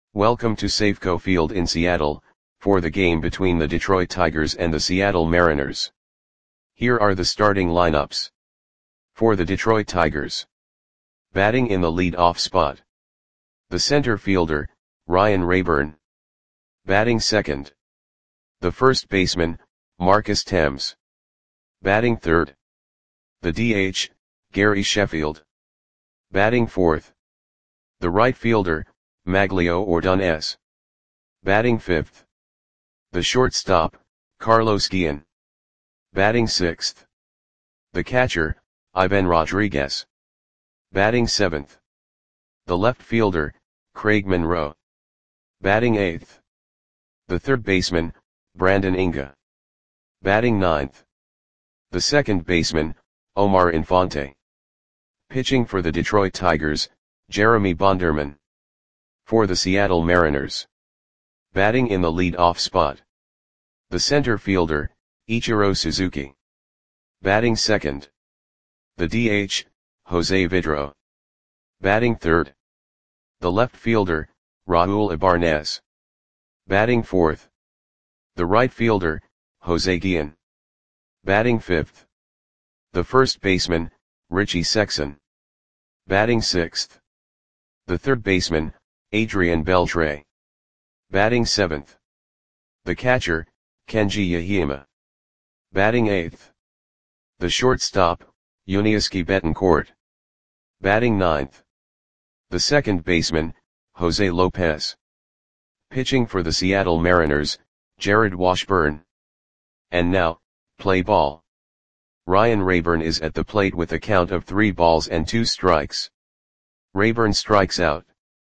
Welcome to Safeco Field in Seattle, for the game between the Detroit Tigers and the Seattle Mariners. Here are the starting lineups. For the Detroit Tigers. Batting in the lead-off spot. The center fielder, Ryan Raburn. Batting second. The first baseman, Marcus Thames. Batting third. The DH, Gary Sheffield. Batting fourth. The right fielder, Magglio Ordonez. Batting fifth. The shortstop, Carlos Guillen. Batting sixth. The catcher, Ivan Rodriguez. Batting seventh. The left fielder, Craig Monroe. Batting eighth. The third baseman, Brandon Inga. Batting ninth. The second baseman, Omar Infante. Pitching for the Detroit Tigers, Jeremy Bonderman. For the Seattle Mariners. Batting in the lead-off spot. The center fielder, Ichiro Suzuki. Batting second. The DH, Jose Vidro. Batting third. The left fielder, Raul Ibarnez. Batting fourth. The right fielder, Jose Guillen. Batting fifth. The first baseman, Richie Sexson. Batting sixth. The third baseman, Adrian Beltre. Batting seventh. The catcher, Kenji Yahima. Batting eighth. The shortstop, Yuniesky Betancourt. Batting ninth. The second baseman, Jose Lopez. Pitching for the Seattle Mariners, Jared Washburn. And now, play ball. Ryan Raburn is at the plate with a count of 3 balls and 2 strikes. Raburn strikes out.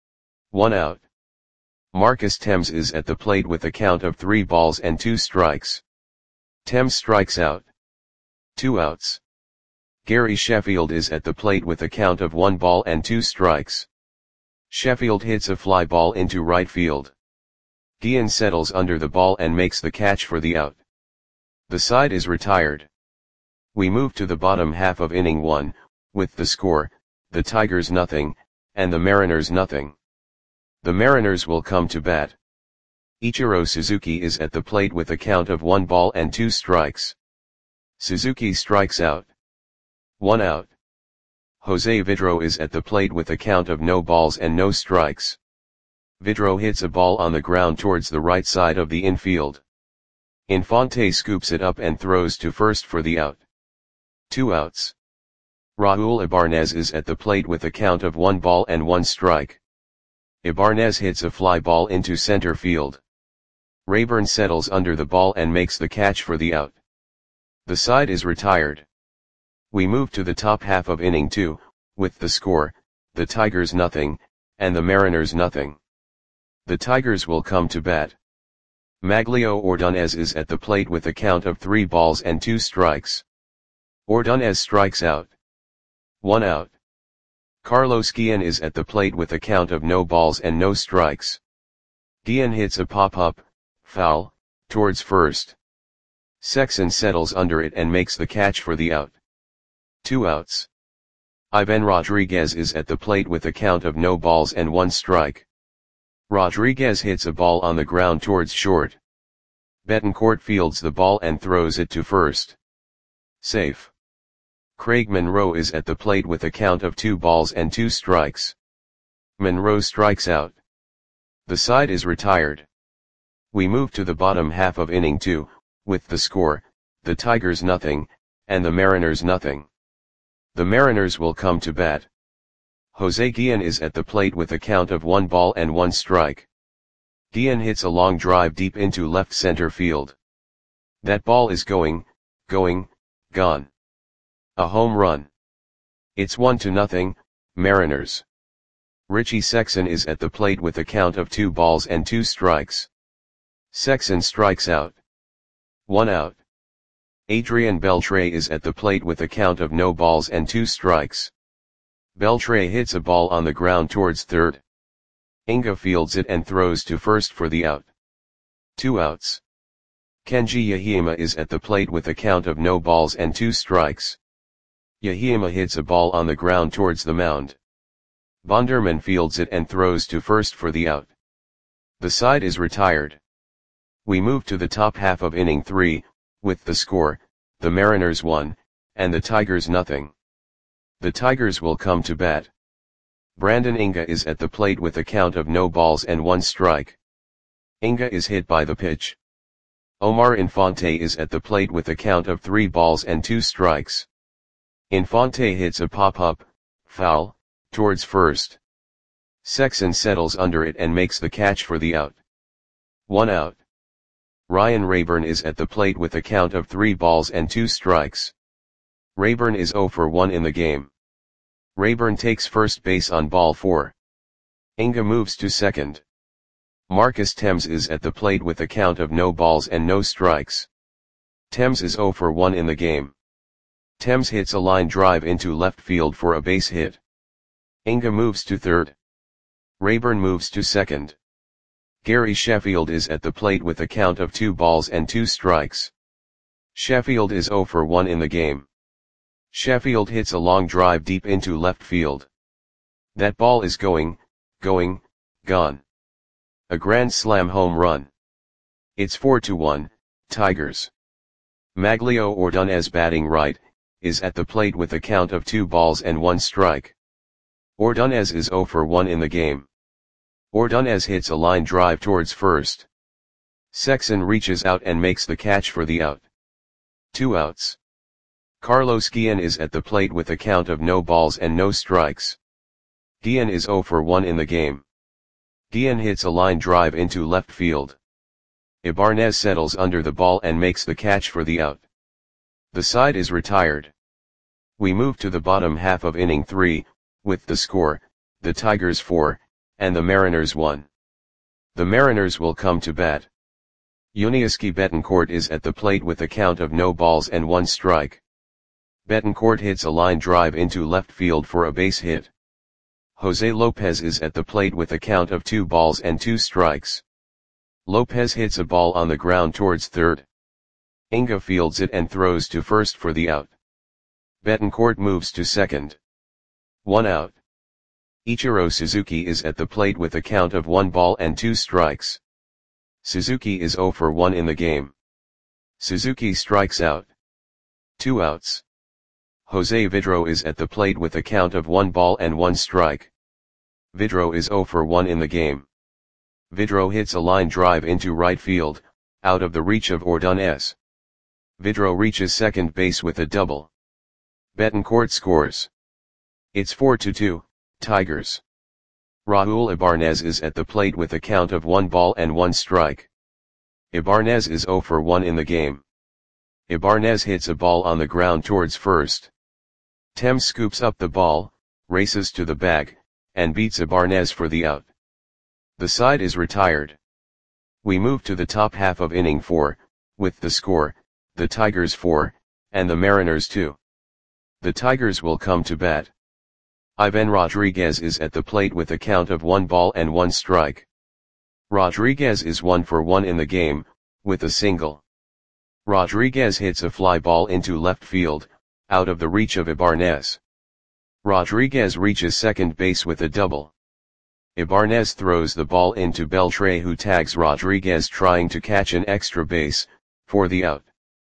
1 out. Marcus Thames is at the plate with a count of 3 balls and 2 strikes. Thames strikes out. 2 outs. Gary Sheffield is at the plate with a count of 1 ball and 2 strikes. Sheffield hits a fly ball into right field. Guillen settles under the ball and makes the catch for the out. The side is retired. We move to the bottom half of inning 1, with the score, the Tigers nothing, and the Mariners nothing. The Mariners will come to bat. Ichiro Suzuki is at the plate with a count of 1 ball and 2 strikes. Suzuki strikes out. 1 out. Jose Vidro is at the plate with a count of no balls and no strikes. Vidro hits a ball on the ground towards the right side of the infield. Infante scoops it up and throws to first for the out. 2 outs. Raul Ibarnez is at the plate with a count of 1 ball and 1 strike. Ibarnez hits a fly ball into center field. Raburn settles under the ball and makes the catch for the out. The side is retired. We move to the top half of inning 2, with the score, the Tigers nothing, and the Mariners nothing. The Tigers will come to bat. Magglio Ordonez is at the plate with a count of 3 balls and 2 strikes. Ordonez strikes out. 1 out. Carlos Guillen is at the plate with a count of no balls and no strikes. Guillen hits a pop-up, foul, towards first. Sexson settles under it and makes the catch for the out. 2 outs. Ivan Rodriguez is at the plate with a count of no balls and 1 strike. Rodriguez hits a ball on the ground towards short. Betancourt fields the ball and throws it to first. Safe. Craig Monroe is at the plate with a count of 2 balls and 2 strikes. Monroe strikes out. The side is retired. We move to the bottom half of inning 2, with the score, the Tigers nothing, and the Mariners nothing. The Mariners will come to bat. Jose Guillen is at the plate with a count of 1 ball and 1 strike. Guillen hits a long drive deep into left center field. That ball is going, gone. A home run. It's 1-0, Mariners. Richie Sexson is at the plate with a count of 2 balls and 2 strikes. Sexson strikes out. 1 out. Adrian Beltre is at the plate with a count of no balls and 2 strikes. Beltre hits a ball on the ground towards third. Inga fields it and throws to first for the out. 2 outs. Kenji Yahima is at the plate with a count of no balls and 2 strikes. Yahima hits a ball on the ground towards the mound. Bonderman fields it and throws to first for the out. The side is retired. We move to the top half of inning 3, with the score, the Mariners 1, and the Tigers nothing. The Tigers will come to bat. Brandon Inga is at the plate with a count of no balls and 1 strike. Inga is hit by the pitch. Omar Infante is at the plate with a count of 3 balls and 2 strikes. Infante hits a pop-up, foul, towards first. Sexson settles under it and makes the catch for the out. 1 out. Ryan Rayburn is at the plate with a count of 3 balls and 2 strikes. Rayburn is 0 for 1 in the game. Rayburn takes first base on ball 4. Inga moves to second. Marcus Thames is at the plate with a count of no balls and no strikes. Thames is 0 for 1 in the game. Thames hits a line drive into left field for a base hit. Inga moves to third. Rayburn moves to second. Gary Sheffield is at the plate with a count of 2 balls and 2 strikes. Sheffield is 0 for 1 in the game. Sheffield hits a long drive deep into left field. That ball is going, gone. A grand slam home run. It's 4-1, Tigers. Maglio Ordonez, batting right, is at the plate with a count of 2 balls and 1 strike. Ordonez is 0 for 1 in the game. Ordonez hits a line drive towards first. Sexson reaches out and makes the catch for the out. 2 outs. Carlos Guillen is at the plate with a count of no balls and no strikes. Guillen is 0 for 1 in the game. Guillen hits a line drive into left field. Ibarnez settles under the ball and makes the catch for the out. The side is retired. We move to the bottom half of inning 3, with the score, the Tigers 4, and the Mariners 1. The Mariners will come to bat. Yuniesky Betancourt is at the plate with a count of no balls and 1 strike. Betancourt hits a line drive into left field for a base hit. Jose Lopez is at the plate with a count of 2 balls and 2 strikes. Lopez hits a ball on the ground towards third. Inga fields it and throws to first for the out. Betancourt moves to second. 1 out. Ichiro Suzuki is at the plate with a count of 1 ball and 2 strikes. Suzuki is 0 for 1 in the game. Suzuki strikes out. 2 outs. Jose Vidro is at the plate with a count of 1 ball and 1 strike. Vidro is 0 for 1 in the game. Vidro hits a line drive into right field, out of the reach of Ordonez. Vidro reaches second base with a double. Betancourt scores. It's 4-2, Tigers. Raul Ibarnez is at the plate with a count of 1 ball and 1 strike. Ibarnez is 0 for 1 in the game. Ibarnez hits a ball on the ground towards first. Thames scoops up the ball, races to the bag, and beats Ibarnez for the out. The side is retired. We move to the top half of inning 4, with the score, the Tigers 4, and the Mariners 2. The Tigers will come to bat. Ivan Rodriguez is at the plate with a count of 1 ball and 1 strike. Rodriguez is 1 for 1 in the game, with a single. Rodriguez hits a fly ball into left field, out of the reach of Ibarnez. Rodriguez reaches second base with a double. Ibarnez throws the ball into Beltre, who tags Rodriguez trying to catch an extra base, for the out.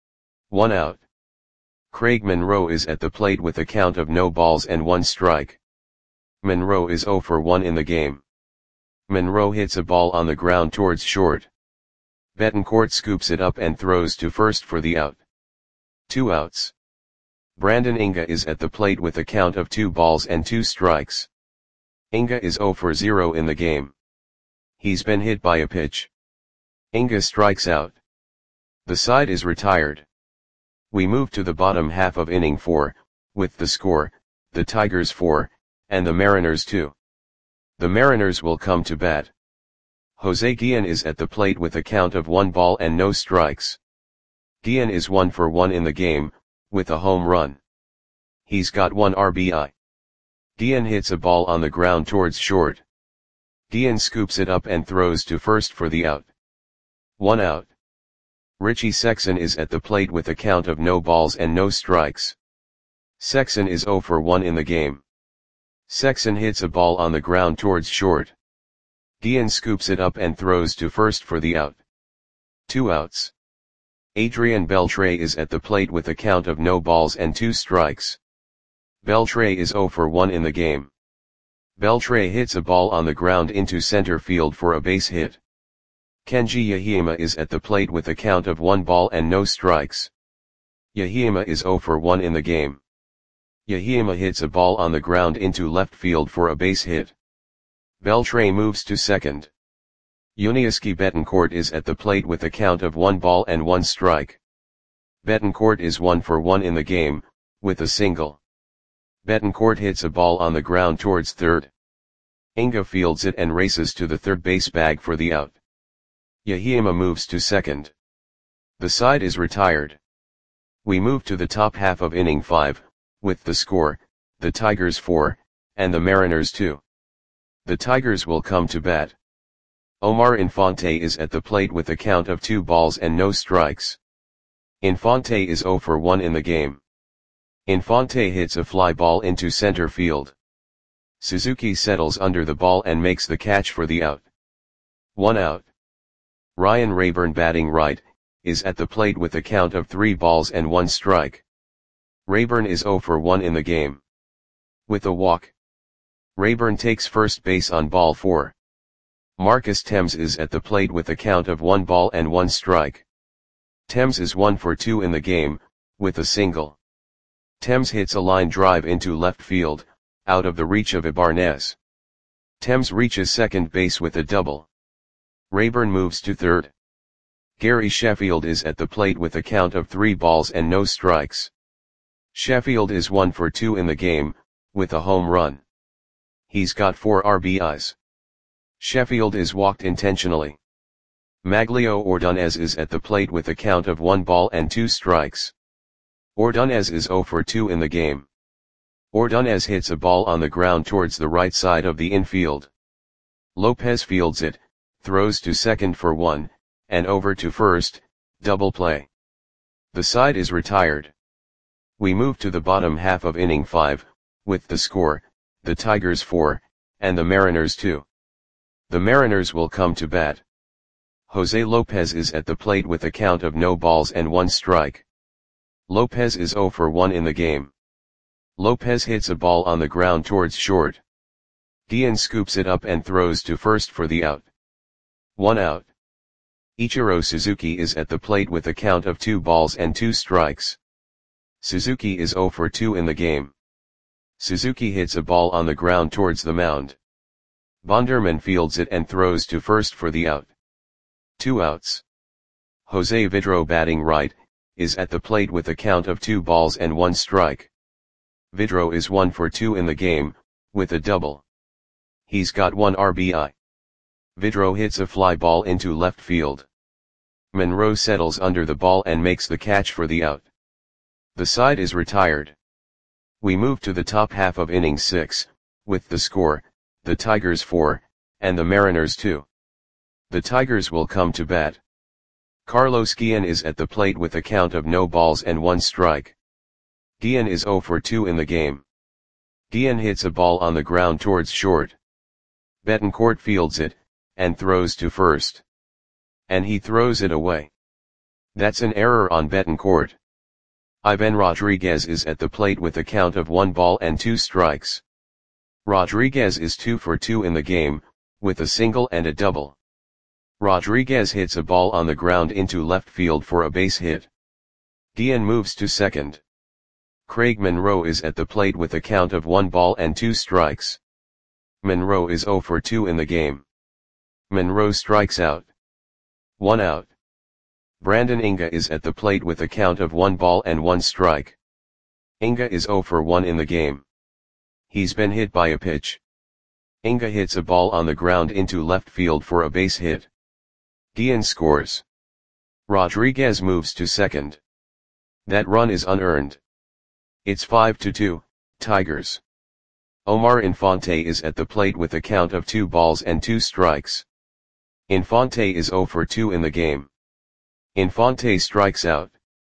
1 out. Craig Monroe is at the plate with a count of no balls and 1 strike. Monroe is 0 for 1 in the game. Monroe hits a ball on the ground towards short. Betancourt scoops it up and throws to first for the out. 2 outs. Brandon Inga is at the plate with a count of 2 balls and 2 strikes. Inga is 0 for 0 in the game. He's been hit by a pitch. Inga strikes out. The side is retired. We move to the bottom half of inning 4, with the score, the Tigers 4, and the Mariners 2. The Mariners will come to bat. Jose Guillen is at the plate with a count of 1 ball and no strikes. Guillen is 1 for 1 in the game, with a home run. He's got 1 RBI. Guillen hits a ball on the ground towards short. Guillen scoops it up and throws to first for the out. 1 out. Richie Sexson is at the plate with a count of no balls and no strikes. Sexson is 0 for 1 in the game. Sexson hits a ball on the ground towards short. Guillen scoops it up and throws to first for the out. 2 outs. Adrian Beltre is at the plate with a count of no balls and 2 strikes. Beltre is 0 for 1 in the game. Beltre hits a ball on the ground into center field for a base hit. Kenji Yahima is at the plate with a count of 1 ball and no strikes. Yahima is 0 for 1 in the game. Yahima hits a ball on the ground into left field for a base hit. Beltre moves to second. Yuniesky Betancourt is at the plate with a count of 1 ball and 1 strike. Betancourt is 1 for 1 in the game, with a single. Betancourt hits a ball on the ground towards third. Inga fields it and races to the third base bag for the out. Yahima moves to second. The side is retired. We move to the top half of inning 5, with the score, the Tigers 4, and the Mariners 2. The Tigers will come to bat. Omar Infante is at the plate with a count of 2 balls and no strikes. Infante is 0 for 1 in the game. Infante hits a fly ball into center field. Suzuki settles under the ball and makes the catch for the out. 1 out. Ryan Rayburn, batting right, is at the plate with a count of 3 balls and 1 strike. Rayburn is 0 for 1 in the game. With a walk, Rayburn takes first base on ball 4. Marcus Thames is at the plate with a count of 1 ball and 1 strike. Thames is 1 for 2 in the game, with a single. Thames hits a line drive into left field, out of the reach of Ibanez. Thames reaches second base with a double. Rayburn moves to third. Gary Sheffield is at the plate with a count of 3 balls and no strikes. Sheffield is 1 for 2 in the game, with a home run. He's got 4 RBIs. Sheffield is walked intentionally. Maglio Ordonez is at the plate with a count of 1 ball and 2 strikes. Ordonez is 0 for 2 in the game. Ordonez hits a ball on the ground towards the right side of the infield. Lopez fields it, throws to second for 1, and over to first, double play. The side is retired. We move to the bottom half of inning 5, with the score, the Tigers 4, and the Mariners 2. The Mariners will come to bat. Jose Lopez is at the plate with a count of no balls and 1 strike. Lopez is 0 for 1 in the game. Lopez hits a ball on the ground towards short. Guillen scoops it up and throws to first for the out. 1 out. Ichiro Suzuki is at the plate with a count of 2 balls and 2 strikes. Suzuki is 0 for 2 in the game. Suzuki hits a ball on the ground towards the mound. Bonderman fields it and throws to first for the out. 2 outs. Jose Vidro, batting right, is at the plate with a count of 2 balls and 1 strike. Vidro is 1 for 2 in the game, with a double. He's got 1 RBI. Vidro hits a fly ball into left field. Monroe settles under the ball and makes the catch for the out. The side is retired. We move to the top half of inning 6, with the score, the Tigers 4, and the Mariners 2. The Tigers will come to bat. Carlos Guillen is at the plate with a count of no balls and 1 strike. Guillen is 0 for 2 in the game. Guillen hits a ball on the ground towards short. Betancourt fields it, and throws to first. And he throws it away. That's an error on Betancourt. Ivan Rodriguez is at the plate with a count of 1 ball and 2 strikes. Rodriguez is 2 for 2 in the game, with a single and a double. Rodriguez hits a ball on the ground into left field for a base hit. Guillen moves to second. Craig Monroe is at the plate with a count of 1 ball and 2 strikes. Monroe is 0 for 2 in the game. Monroe strikes out. 1 out. Brandon Inga is at the plate with a count of 1 ball and 1 strike. Inga is 0 for 1 in the game. He's been hit by a pitch. Inga hits a ball on the ground into left field for a base hit. Guillen scores. Rodriguez moves to second. That run is unearned. It's 5-2, Tigers. Omar Infante is at the plate with a count of 2 balls and 2 strikes. Infante is 0 for 2 in the game. Infante strikes out.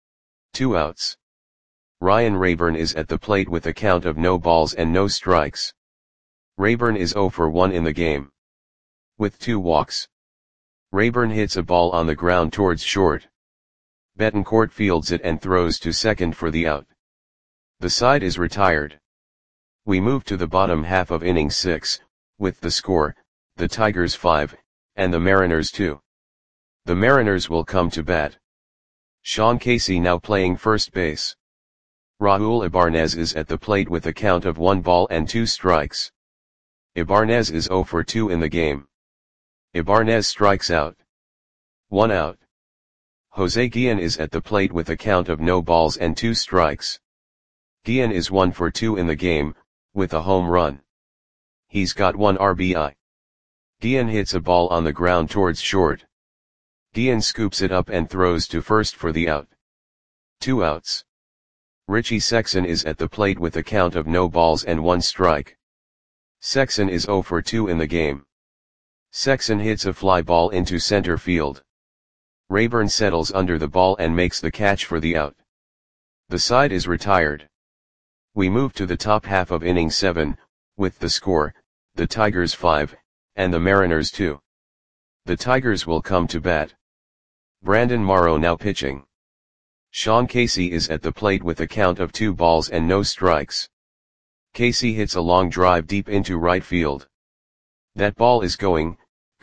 2 outs. Ryan Rayburn is at the plate with a count of no balls and no strikes. Rayburn is 0 for 1 in the game. with 2 walks. Rayburn hits a ball on the ground towards short. Betancourt fields it and throws to second for the out. The side is retired. We move to the bottom half of inning 6, with the score, the Tigers 5, and the Mariners 2. The Mariners will come to bat. Sean Casey now playing first base. Raul Ibanez is at the plate with a count of 1 ball and 2 strikes. Ibanez is 0 for 2 in the game. Ibanez strikes out. 1 out. Jose Guillen is at the plate with a count of no balls and 2 strikes. Guillen is 1 for 2 in the game, with a home run. He's got 1 RBI. Guillen hits a ball on the ground towards short. Guillen scoops it up and throws to first for the out. 2 outs. Richie Sexson is at the plate with a count of no balls and 1 strike. Sexson is 0 for 2 in the game. Sexson hits a fly ball into center field. Rayburn settles under the ball and makes the catch for the out. The side is retired. We move to the top half of inning 7, with the score, the Tigers 5, and the Mariners 2. The Tigers will come to bat. Brandon Morrow now pitching. Sean Casey is at the plate with a count of 2 balls and no strikes. Casey hits a long drive deep into right field. That ball is going,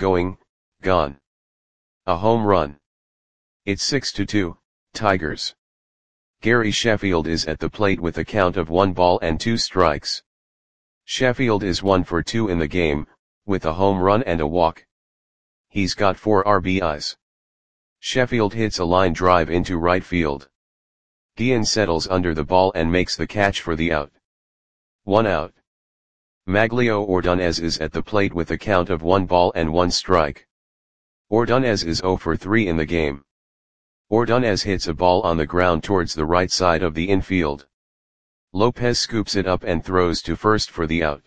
gone. A home run. It's 6-2, Tigers. Gary Sheffield is at the plate with a count of 1 ball and 2 strikes. Sheffield is 1 for 2 in the game, with a home run and a walk. He's got 4 RBIs. Sheffield hits a line drive into right field. Guillen settles under the ball and makes the catch for the out. 1 out. Maglio Ordonez is at the plate with a count of 1 ball and 1 strike. Ordonez is 0 for 3 in the game. Ordonez hits a ball on the ground towards the right side of the infield. Lopez scoops it up and throws to first for the out.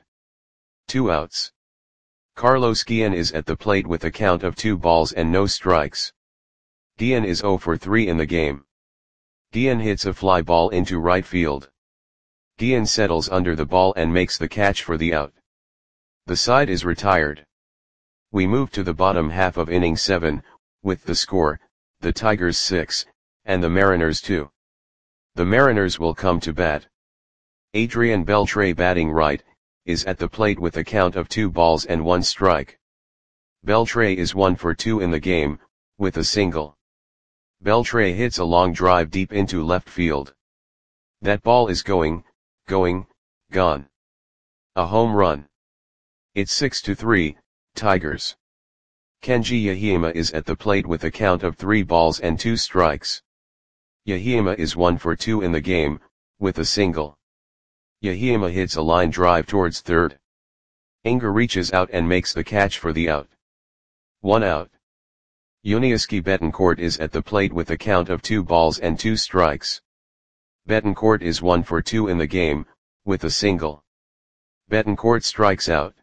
2 outs. Carlos Guillen is at the plate with a count of 2 balls and no strikes. Guillen is 0 for 3 in the game. Guillen hits a fly ball into right field. Guillen settles under the ball and makes the catch for the out. The side is retired. We move to the bottom half of inning 7, with the score, the Tigers 6, and the Mariners 2. The Mariners will come to bat. Adrian Beltre batting right, is at the plate with a count of 2 balls and 1 strike. Beltre is 1 for 2 in the game, with a single. Beltre hits a long drive deep into left field. That ball is going, gone. A home run. It's 6-3, Tigers. Kenji Yahima is at the plate with a count of 3 balls and 2 strikes. Yahima is 1 for 2 in the game, with a single. Yahima hits a line drive towards third. Inga reaches out and makes the catch for the out. 1 out. Yuniesky Betancourt is at the plate with a count of 2 balls and 2 strikes. Betancourt is 1 for 2 in the game, with a single. Betancourt strikes out.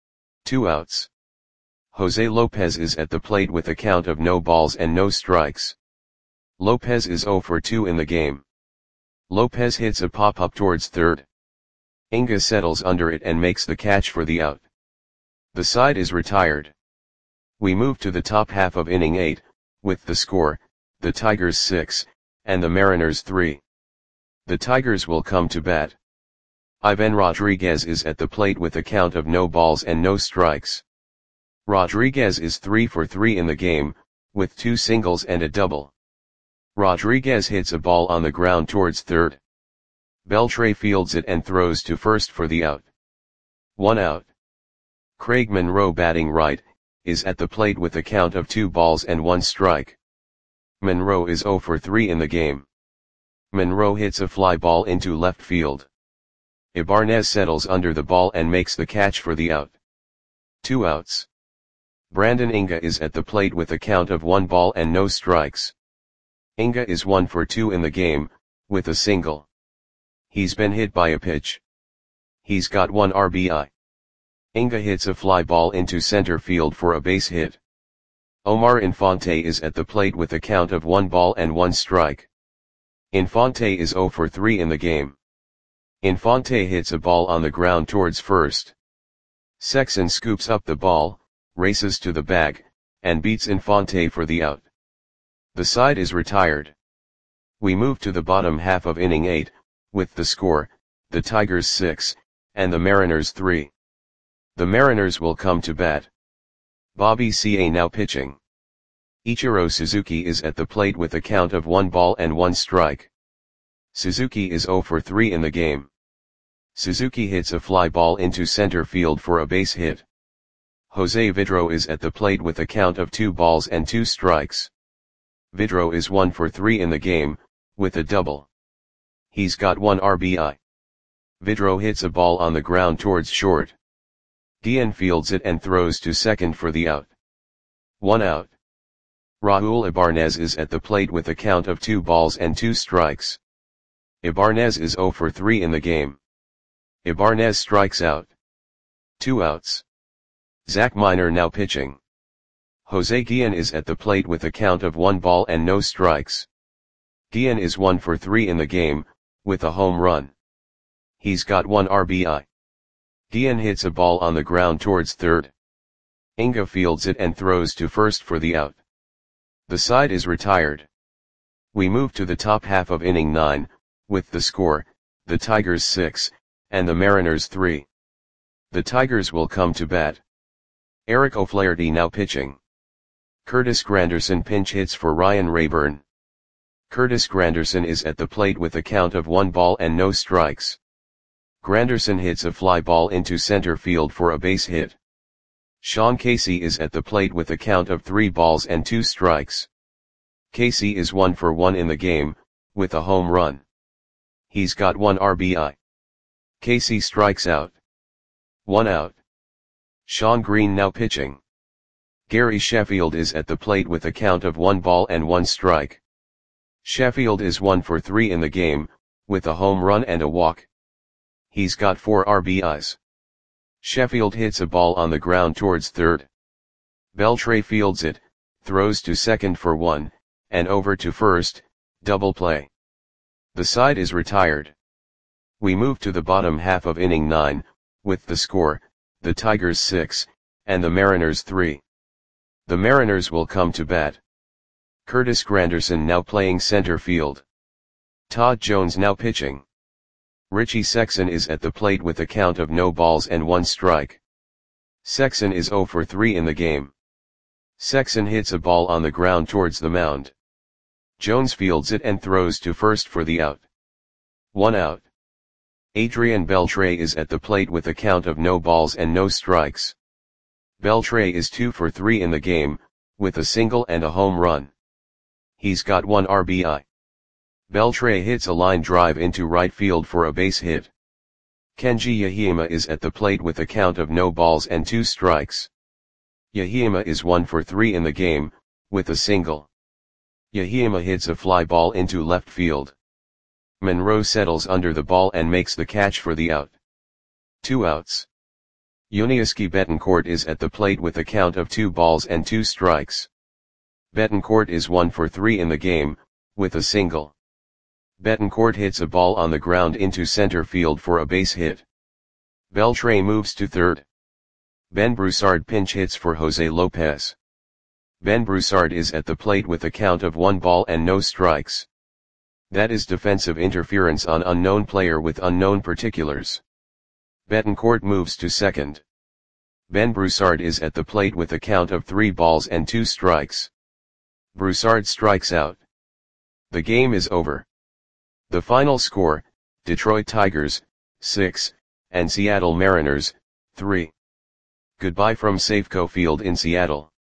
2 outs. Jose Lopez is at the plate with a count of no balls and no strikes. Lopez is 0 for 2 in the game. Lopez hits a pop-up towards third. Inga settles under it and makes the catch for the out. The side is retired. We move to the top half of inning 8, with the score, the Tigers 6, and the Mariners 3. The Tigers will come to bat. Ivan Rodriguez is at the plate with a count of no balls and no strikes. Rodriguez is 3 for 3 in the game, with 2 singles and a double. Rodriguez hits a ball on the ground towards third. Beltre fields it and throws to first for the out. 1 out. Craig Monroe batting right, is at the plate with a count of 2 balls and 1 strike. Monroe is 0 for 3 in the game. Monroe hits a fly ball into left field. Ibanez settles under the ball and makes the catch for the out. 2 outs. Brandon Inga is at the plate with a count of 1 ball and no strikes. Inga is 1 for 2 in the game, with a single. He's been hit by a pitch. He's got 1 RBI. Inga hits a fly ball into center field for a base hit. Omar Infante is at the plate with a count of 1 ball and 1 strike. Infante is 0 for 3 in the game. Infante hits a ball on the ground towards first. Sexson scoops up the ball, races to the bag, and beats Infante for the out. The side is retired. We move to the bottom half of inning 8, with the score, the Tigers 6, and the Mariners 3. The Mariners will come to bat. Bobby Ca now pitching. Ichiro Suzuki is at the plate with a count of 1 ball and 1 strike. Suzuki is 0 for 3 in the game. Suzuki hits a fly ball into center field for a base hit. Jose Vidro is at the plate with a count of 2 balls and 2 strikes. Vidro is 1 for 3 in the game, with a double. He's got 1 RBI. Vidro hits a ball on the ground towards short. Guillen fields it and throws to second for the out. 1 out. Raul Ibanez is at the plate with a count of 2 balls and 2 strikes. Ibanez is 0 for 3 in the game. Ibanez strikes out. 2 outs. Zach Miner now pitching. Jose Guillen is at the plate with a count of 1 ball and no strikes. Guillen is 1 for 3 in the game, with a home run. He's got 1 RBI. Guillen hits a ball on the ground towards third. Inga fields it and throws to first for the out. The side is retired. We move to the top half of inning 9, with the score, the Tigers 6, and the Mariners 3. The Tigers will come to bat. Eric O'Flaherty now pitching. Curtis Granderson pinch hits for Ryan Rayburn. Curtis Granderson is at the plate with a count of 1 ball and no strikes. Granderson hits a fly ball into center field for a base hit. Sean Casey is at the plate with a count of 3 balls and 2 strikes. Casey is 1 for 1 in the game, with a home run. He's got 1 RBI. Casey strikes out. 1 out. Sean Green now pitching. Gary Sheffield is at the plate with a count of 1 ball and 1 strike. Sheffield is 1 for 3 in the game, with a home run and a walk. He's got 4 RBIs. Sheffield hits a ball on the ground towards third. Beltre fields it, throws to second for 1, and over to first, double play. The side is retired. We move to the bottom half of inning 9, with the score, the Tigers 6, and the Mariners 3. The Mariners will come to bat. Curtis Granderson now playing center field. Todd Jones now pitching. Richie Sexson is at the plate with a count of no balls and 1 strike. Sexson is 0 for 3 in the game. Sexson hits a ball on the ground towards the mound. Jones fields it and throws to first for the out. 1 out. Adrian Beltre is at the plate with a count of no balls and no strikes. Beltre is 2 for 3 in the game, with a single and a home run. He's got 1 RBI. Beltre hits a line drive into right field for a base hit. Kenji Yahima is at the plate with a count of no balls and 2 strikes. Yahima is 1 for 3 in the game, with a single. Yahima hits a fly ball into left field. Monroe settles under the ball and makes the catch for the out. 2 outs. Yuniesky Betancourt is at the plate with a count of 2 balls and 2 strikes. Betancourt is 1 for 3 in the game, with a single. Betancourt hits a ball on the ground into center field for a base hit. Beltre moves to third. Ben Broussard pinch hits for Jose Lopez. Ben Broussard is at the plate with a count of 1 ball and no strikes. That is defensive interference on unknown player with unknown particulars. Betancourt moves to second. Ben Broussard is at the plate with a count of 3 balls and 2 strikes. Broussard strikes out. The game is over. The final score, Detroit Tigers, 6, and Seattle Mariners, 3. Goodbye from Safeco Field in Seattle.